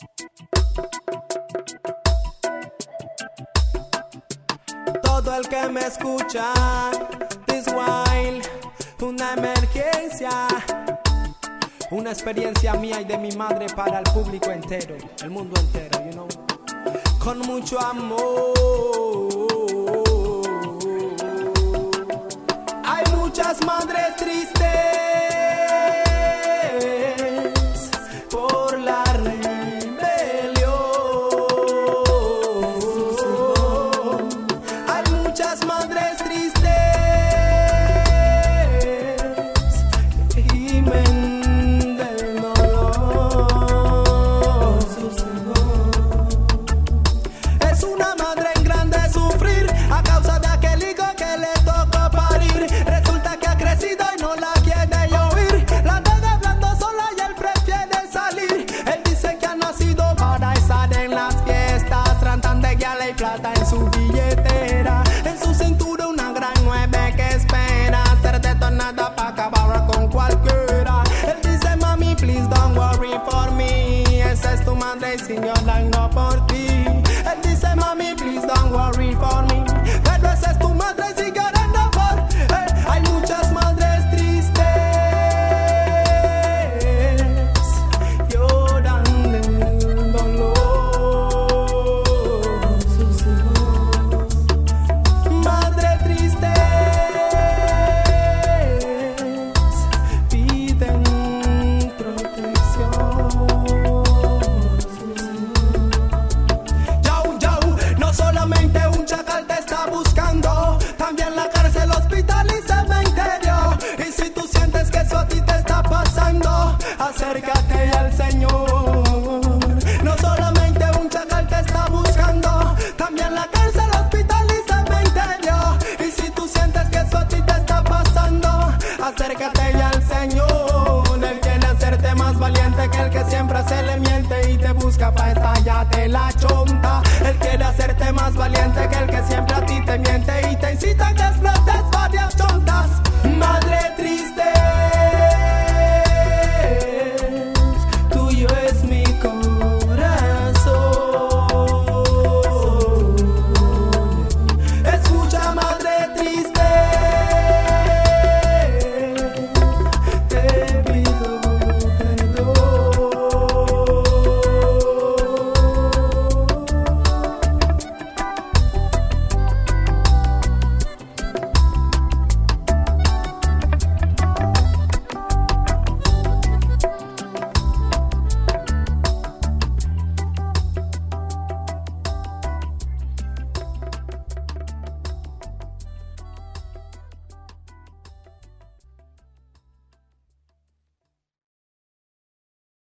Todo el que me escucha, this while, una emergencia, una experiencia mía y de mi madre para el público entero, el mundo entero, you know, con mucho amor. Hay muchas madres tristes por la rebelión. Hay muchas madres tristes que gimen del dolor. Es una madre en grande sufrir a causa de aquel hijo que le tocó parir. Resulta que ha crecido y no la quiere oír. La deja hablando sola y él prefiere salir. Él dice que ha nacido para estar en las fiestas. Tratan de guiarle y plata en su billetera. En su cintura una gran 9 que espera ser detonada para acabar con cualquiera. Él dice, mami, please don't worry for me. Esa es tu madre y sin llorando por ti. Él dice, mami, please don't worry for me. Pero esa es tu madre y sin llorando por él. Hay muchas madres tristes lloran del dolor. Madre tristes piden protección. No solamente un chacal te está buscando, también la cárcel, hospital y cementerio. Y si tú sientes que eso a ti te está pasando, acércate al Señor. No solamente un chacal te está buscando, también la cárcel, hospital y cementerio. Y si tú sientes que eso a ti te está pasando, acércate al Señor. Él quiere hacerte más valiente que el que siempre se le miente y te busca para estallarte la chonta. Él quiere hacerte más valiente que el que siempre a ti te miente y te incita a que explote.